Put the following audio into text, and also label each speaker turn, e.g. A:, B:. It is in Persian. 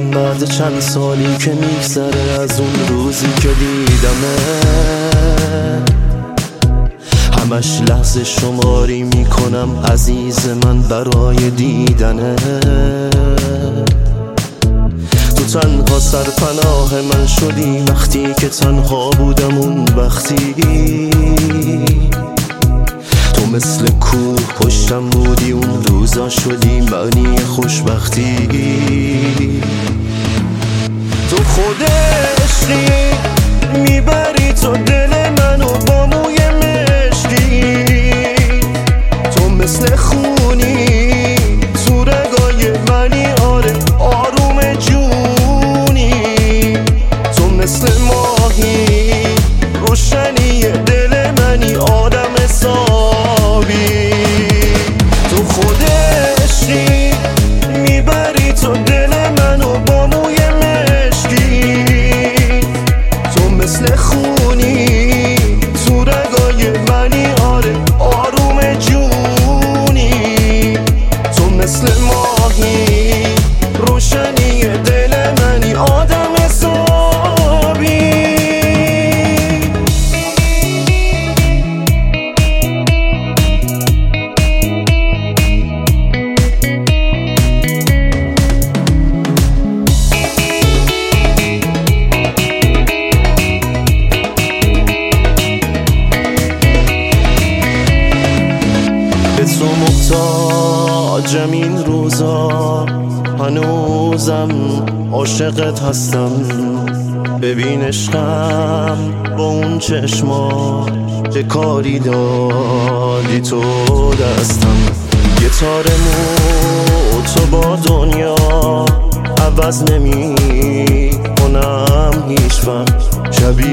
A: میکنم بعد چند سالی که میگذره از اون روزی که دیدمه. همش لحظه شماری میکنم عزیز من برای دیدنه. تو تنها سرپناه من شدی وقتی که تنها بودم اون وقتی. تو مثل کوه پشتم بودی اون روزا شدی معنی خوشبختی. تو خود عشقی میبری تو دل منو با موی مشکی. تو مثل خونی تو رگای منی آره آروم جونی. تو مثل ماهی روشنی دل منی آدم حسابی. تو خود عشقی میبری تو دل منو با موی مشکی. تو مثل خونی تو رگای منی آره آروم جونی. تو مثل ماهی روشنی دل منی آدم حسابی. تو محتاجم این روزا هنوزم عاشقت هستم. ببین عشقم با اون چشما چه کاری دادی تو دستم. یه تار مو تو با دنیا عوض نمی کنم هیچ وقت. شبیه